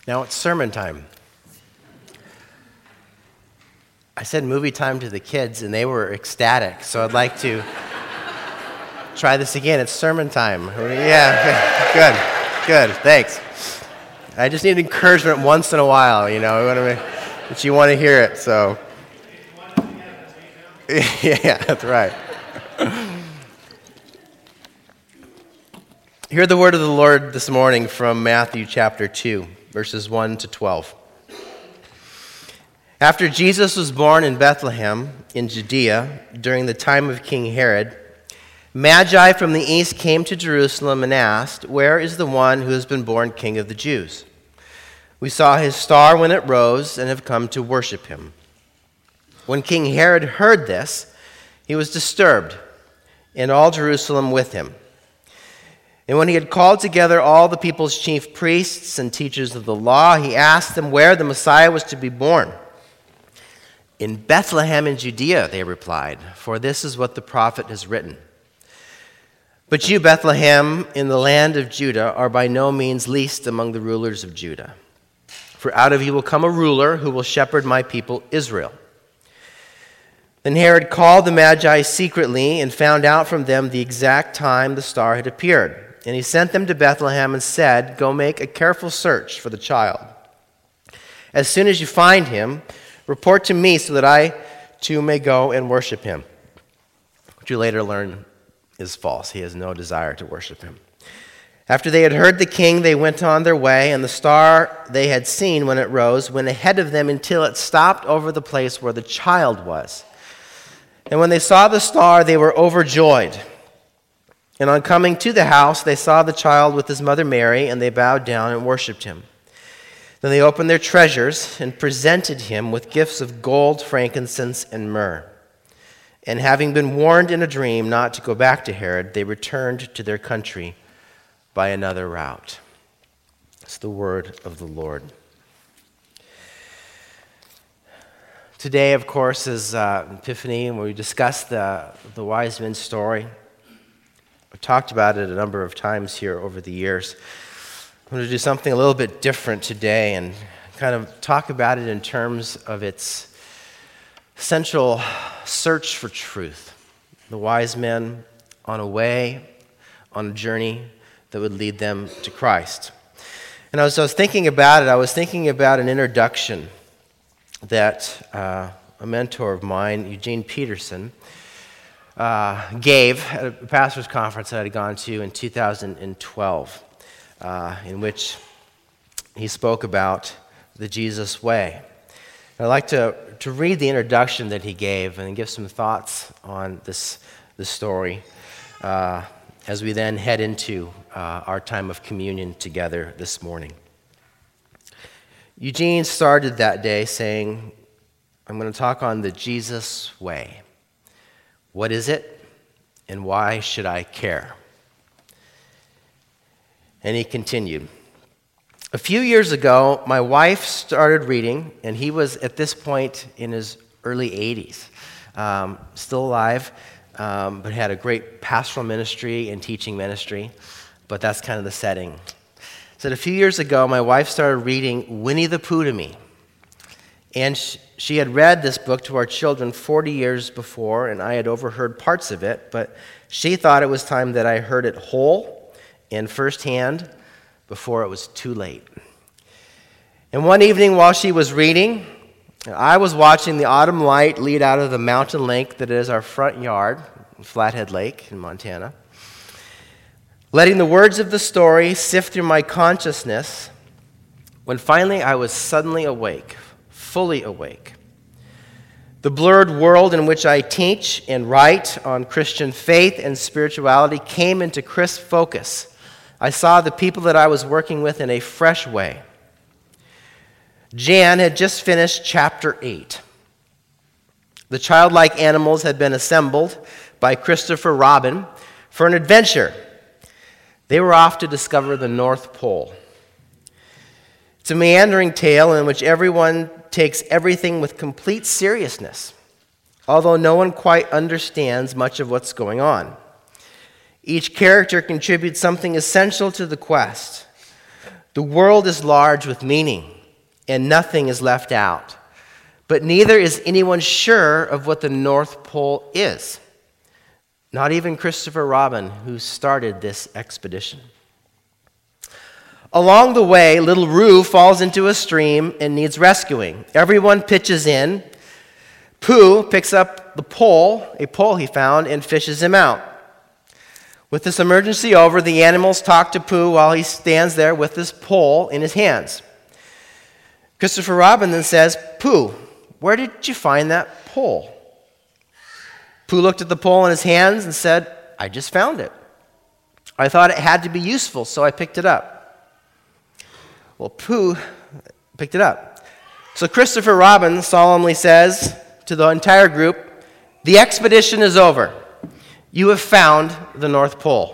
Now it's sermon time. I said movie time to the kids, and they were ecstatic, so I'd like to try this again. It's sermon time. Yeah, good, thanks. I just need encouragement once in a while, but you want to hear it, so. Yeah, that's right. Hear the word of the Lord this morning from Matthew chapter 2, verses 1 to 12. After Jesus was born in Bethlehem in Judea during the time of King Herod, Magi from the east came to Jerusalem and asked, "Where is the one who has been born King of the Jews? We saw his star when it rose and have come to worship him." When King Herod heard this, he was disturbed, and all Jerusalem with him. And when he had called together all the people's chief priests and teachers of the law, he asked them where the Messiah was to be born. "In Bethlehem in Judea," they replied, "for this is what the prophet has written. But you, Bethlehem, in the land of Judah, are by no means least among the rulers of Judah. For out of you will come a ruler who will shepherd my people Israel." Then Herod called the Magi secretly and found out from them the exact time the star had appeared. And he sent them to Bethlehem and said, "Go make a careful search for the child. As soon as you find him, report to me so that I too may go and worship him." Which you later learn is false. He has no desire to worship him. After they had heard the king, they went on their way, and the star they had seen when it rose went ahead of them until it stopped over the place where the child was. And when they saw the star, they were overjoyed. And on coming to the house, they saw the child with his mother Mary, and they bowed down and worshipped him. Then they opened their treasures and presented him with gifts of gold, frankincense, and myrrh. And having been warned in a dream not to go back to Herod, they returned to their country by another route. It's the word of the Lord. Today, of course, is Epiphany, where we discussed the wise men's story. I've talked about it a number of times here over the years. I'm going to do something a little bit different today and kind of talk about it in terms of its central search for truth. The wise men on a journey that would lead them to Christ. And as I was thinking about it, I was thinking about an introduction that a mentor of mine, Eugene Peterson, gave at a pastor's conference that I had gone to in 2012, in which he spoke about the Jesus way. And I'd like to read the introduction that he gave and give some thoughts on this story as we then head into our time of communion together this morning. Eugene started that day saying, "I'm going to talk on the Jesus way. What is it, and why should I care?" And he continued, "A few years ago, my wife started reading, and he was at this point in his early 80s, still alive, but had a great pastoral ministry and teaching ministry, but that's kind of the setting. Said, a few years ago, my wife started reading Winnie the Pooh to me. And she had read this book to our children 40 years before, and I had overheard parts of it, but she thought it was time that I heard it whole and firsthand before it was too late. And one evening while she was reading, I was watching the autumn light lead out of the mountain lake that is our front yard, Flathead Lake in Montana. Letting the words of the story sift through my consciousness, when finally I was suddenly awake, fully awake. The blurred world in which I teach and write on Christian faith and spirituality came into crisp focus. I saw the people that I was working with in a fresh way. Jan had just finished chapter 8. The childlike animals had been assembled by Christopher Robin for an adventure. They were off to discover the North Pole. It's a meandering tale in which everyone takes everything with complete seriousness, although no one quite understands much of what's going on. Each character contributes something essential to the quest. The world is large with meaning, and nothing is left out. But neither is anyone sure of what the North Pole is. Not even Christopher Robin, who started this expedition. Along the way, little Roo falls into a stream and needs rescuing. Everyone pitches in. Pooh picks up a pole he found, and fishes him out. With this emergency over, the animals talk to Pooh while he stands there with this pole in his hands. Christopher Robin then says, "Pooh, where did you find that pole?" Pooh looked at the pole in his hands and said, "I just found it. I thought it had to be useful, so I picked it up." Well, Pooh picked it up. So Christopher Robin solemnly says to the entire group, "The expedition is over. You have found the North Pole."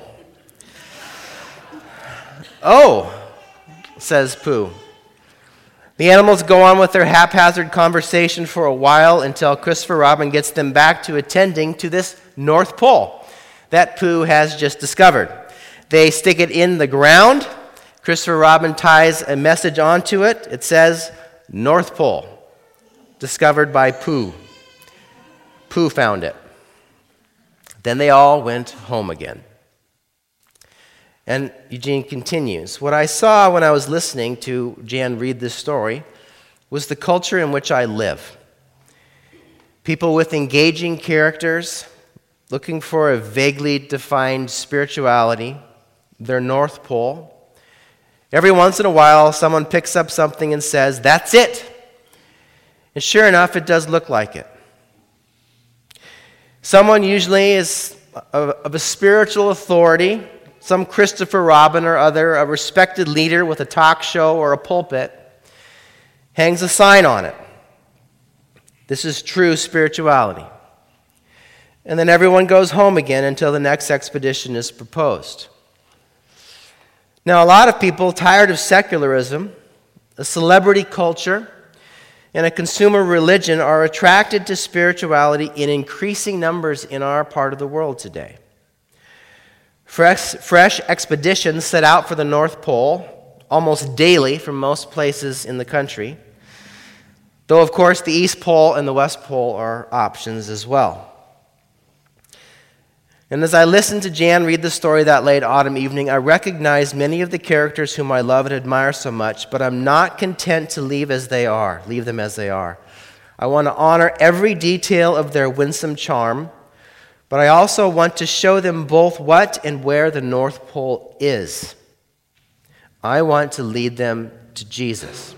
"Oh," says Pooh. The animals go on with their haphazard conversation for a while until Christopher Robin gets them back to attending to this North Pole that Pooh has just discovered. They stick it in the ground. Christopher Robin ties a message onto it. It says, "North Pole, discovered by Pooh." Pooh found it. Then they all went home again. And Eugene continues, "What I saw when I was listening to Jan read this story was the culture in which I live. People with engaging characters, looking for a vaguely defined spirituality, their North Pole. Every once in a while, someone picks up something and says, 'That's it.' And sure enough, it does look like it. Someone usually is of a spiritual authority, some Christopher Robin or other, a respected leader with a talk show or a pulpit, hangs a sign on it. This is true spirituality. And then everyone goes home again until the next expedition is proposed." Now, a lot of people tired of secularism, a celebrity culture, and a consumer religion are attracted to spirituality in increasing numbers in our part of the world today. Fresh expeditions set out for the North Pole almost daily from most places in the country, though, of course, the East Pole and the West Pole are options as well. And as I listened to Jan read the story that late autumn evening, I recognized many of the characters whom I love and admire so much, but I'm not content to leave them as they are. I want to honor every detail of their winsome charm, but I also want to show them both what and where the North Pole is. I want to lead them to Jesus.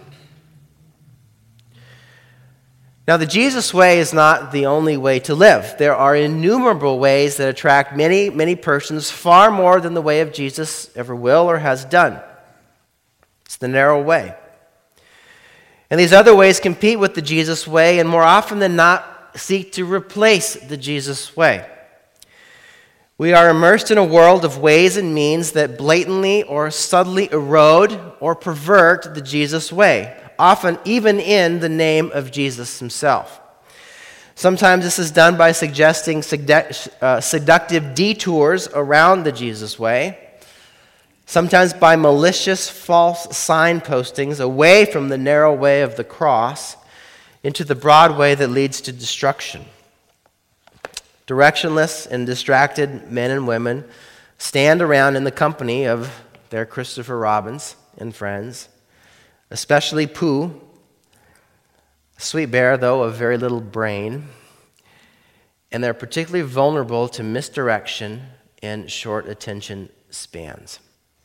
Now, the Jesus way is not the only way to live. There are innumerable ways that attract many, many persons, far more than the way of Jesus ever will or has done. It's the narrow way. And these other ways compete with the Jesus way and more often than not seek to replace the Jesus way. We are immersed in a world of ways and means that blatantly or subtly erode or pervert the Jesus way, often even in the name of Jesus himself. Sometimes this is done by suggesting seductive detours around the Jesus way, sometimes by malicious false signpostings away from the narrow way of the cross into the broad way that leads to destruction. Directionless and distracted men and women stand around in the company of their Christopher Robins and friends, especially Pooh, a sweet bear, though, of very little brain, and they're particularly vulnerable to misdirection and short attention spans.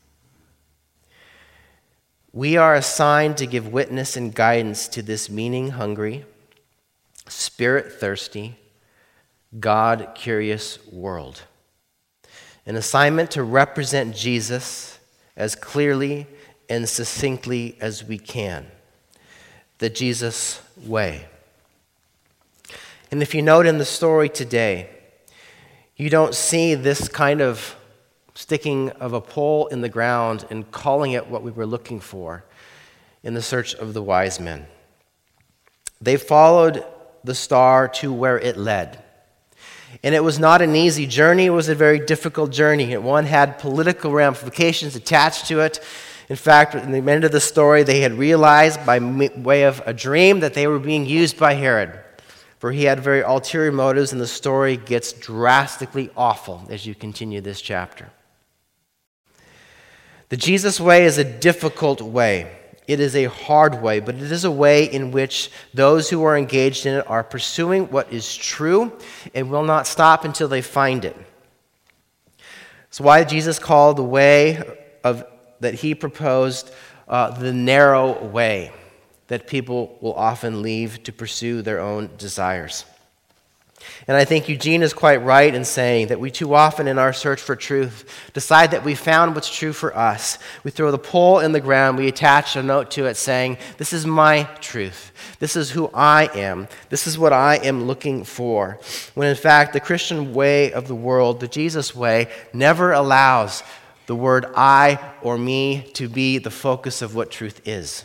We are assigned to give witness and guidance to this meaning-hungry, spirit-thirsty, God-curious world. An assignment to represent Jesus as clearly and succinctly as we can. The Jesus way. And if you note in the story today, you don't see this kind of sticking of a pole in the ground and calling it what we were looking for in the search of the wise men. They followed the star to where it led. And it was not an easy journey. It was a very difficult journey. One had political ramifications attached to it. In fact, in the end of the story, they had realized by way of a dream that they were being used by Herod, for he had very ulterior motives, and the story gets drastically awful as you continue this chapter. The Jesus way is a difficult way. It is a hard way, but it is a way in which those who are engaged in it are pursuing what is true and will not stop until they find it. That's why Jesus called the way that he proposed the narrow way that people will often leave to pursue their own desires. And I think Eugene is quite right in saying that we too often in our search for truth decide that we found what's true for us. We throw the pole in the ground, we attach a note to it saying, this is my truth. This is who I am. This is what I am looking for. When in fact the Christian way of the world, the Jesus way, never allows the word I or me to be the focus of what truth is.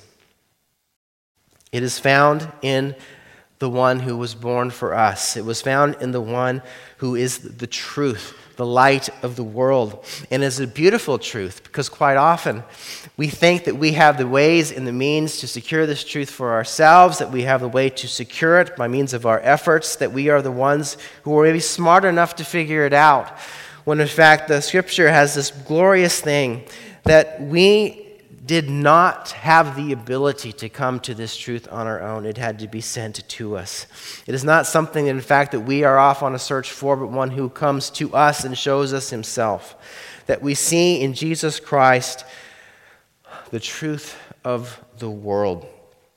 It is found in the one who was born for us. It was found in the one who is the truth, the light of the world. And it's a beautiful truth because quite often we think that we have the ways and the means to secure this truth for ourselves, that we have the way to secure it by means of our efforts, that we are the ones who are maybe smart enough to figure it out. When in fact the scripture has this glorious thing that we did not have the ability to come to this truth on our own. It had to be sent to us. It is not something, in fact, that we are off on a search for, but one who comes to us and shows us himself. That we see in Jesus Christ the truth of the world.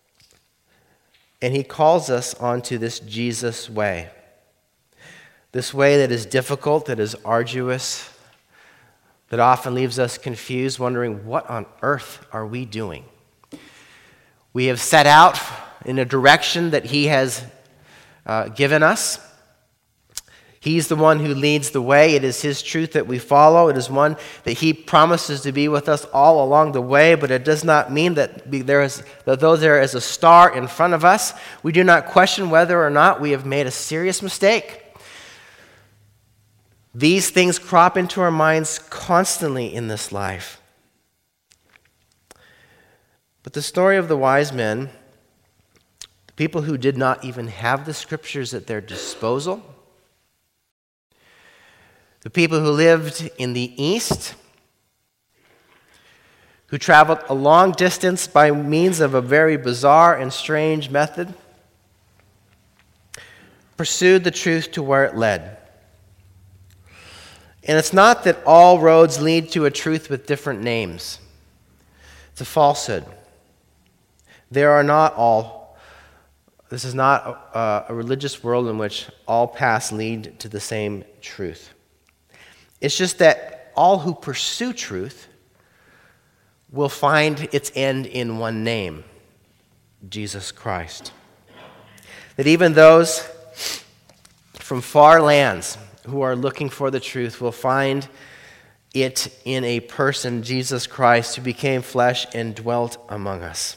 And he calls us onto this Jesus way. This way that is difficult, that is arduous, that often leaves us confused, wondering, what on earth are we doing? We have set out in a direction that he has given us. He's the one who leads the way. It is his truth that we follow. It is one that he promises to be with us all along the way, but it does not mean that though there is a star in front of us, we do not question whether or not we have made a serious mistake. These things crop into our minds constantly in this life. But the story of the wise men, the people who did not even have the scriptures at their disposal, the people who lived in the east, who traveled a long distance by means of a very bizarre and strange method, pursued the truth to where it led. And it's not that all roads lead to a truth with different names. It's a falsehood. This is not a religious world in which all paths lead to the same truth. It's just that all who pursue truth will find its end in one name, Jesus Christ. That even those from far lands who are looking for the truth will find it in a person, Jesus Christ, who became flesh and dwelt among us.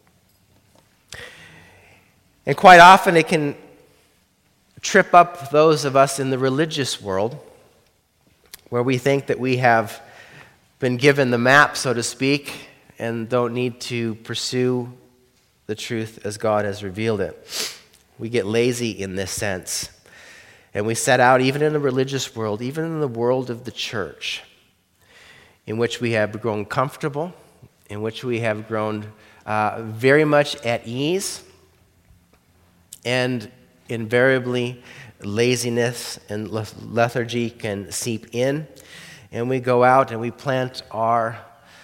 And quite often it can trip up those of us in the religious world where we think that we have been given the map, so to speak, and don't need to pursue the truth as God has revealed it. We get lazy in this sense. And we set out, even in the religious world, even in the world of the church, in which we have grown comfortable, in which we have grown very much at ease, and invariably laziness and lethargy can seep in, and we go out and we plant our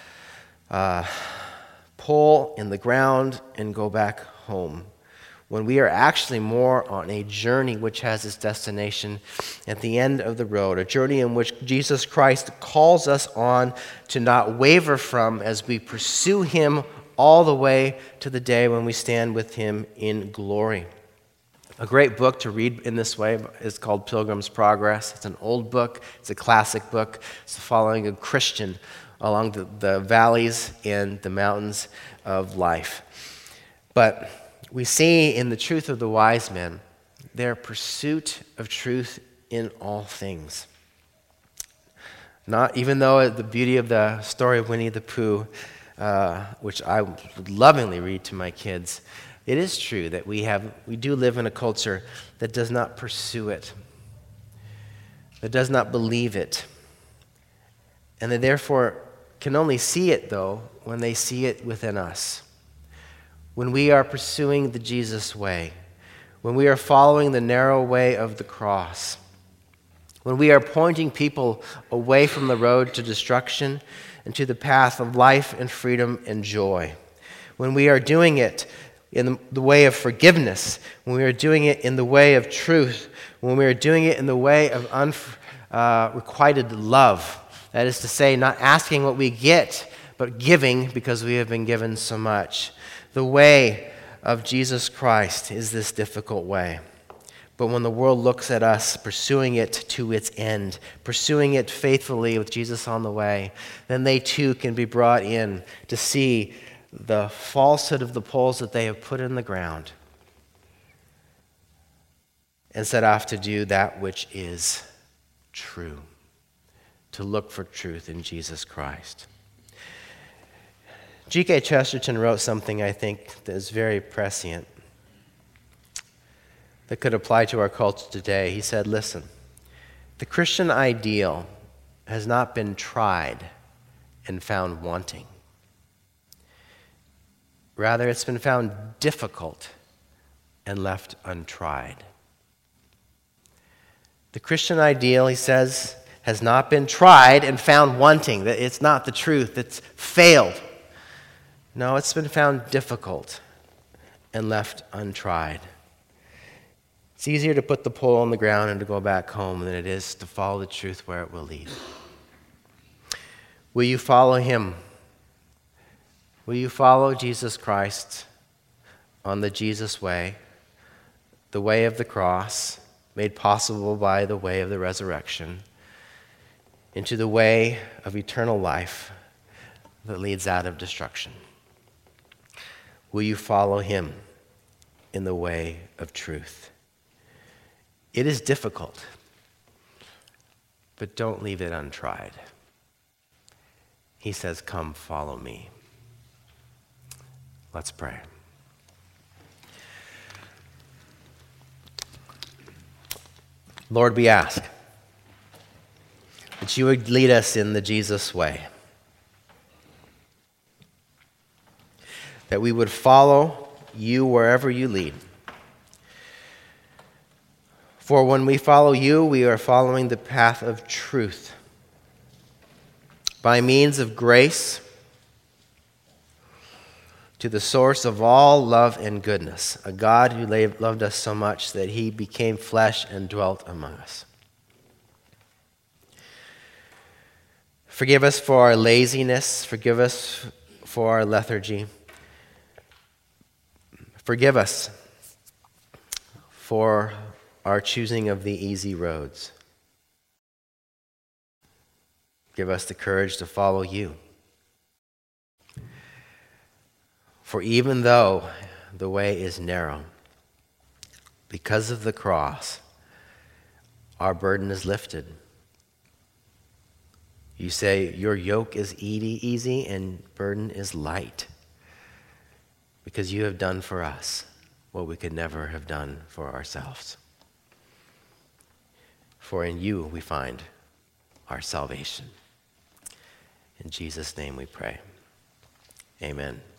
pole in the ground and go back home, when we are actually more on a journey which has its destination at the end of the road, a journey in which Jesus Christ calls us on to not waver from as we pursue him all the way to the day when we stand with him in glory. A great book to read in this way is called Pilgrim's Progress. It's an old book. It's a classic book. It's following a Christian along the valleys and the mountains of life. But we see in the truth of the wise men their pursuit of truth in all things. Not even though the beauty of the story of Winnie the Pooh which I would lovingly read to my kids, it is true that we do live in a culture that does not pursue it, that does not believe it, and they therefore can only see it, though, when they see it within us. When we are pursuing the Jesus way, when we are following the narrow way of the cross, when we are pointing people away from the road to destruction and to the path of life and freedom and joy, when we are doing it in the way of forgiveness, when we are doing it in the way of truth, when we are doing it in the way of unrequited love, that is to say, not asking what we get, but giving because we have been given so much. The way of Jesus Christ is this difficult way. But when the world looks at us pursuing it to its end, pursuing it faithfully with Jesus on the way, then they too can be brought in to see the falsehood of the poles that they have put in the ground and set off to do that which is true, to look for truth in Jesus Christ. G.K. Chesterton wrote something, I think, that is very prescient, that could apply to our culture today. He said, listen, the Christian ideal has not been tried and found wanting. Rather, it's been found difficult and left untried. The Christian ideal, he says, has not been tried and found wanting, that it's not the truth, it's failed. No, it's been found difficult and left untried. It's easier to put the pole on the ground and to go back home than it is to follow the truth where it will lead. Will you follow him? Will you follow Jesus Christ on the Jesus way, the way of the cross, made possible by the way of the resurrection, into the way of eternal life that leads out of destruction? Will you follow him in the way of truth? It is difficult, but don't leave it untried. He says, come follow me. Let's pray. Lord, we ask that you would lead us in the Jesus way, that we would follow you wherever you lead. For when we follow you, we are following the path of truth. By means of grace, to the source of all love and goodness, a God who loved us so much that he became flesh and dwelt among us. Forgive us for our laziness. Forgive us for our lethargy. Forgive us for our choosing of the easy roads. Give us the courage to follow you. For even though the way is narrow, because of the cross, our burden is lifted. You say your yoke is easy and burden is light, because you have done for us what we could never have done for ourselves. For in you we find our salvation. In Jesus' name we pray. Amen.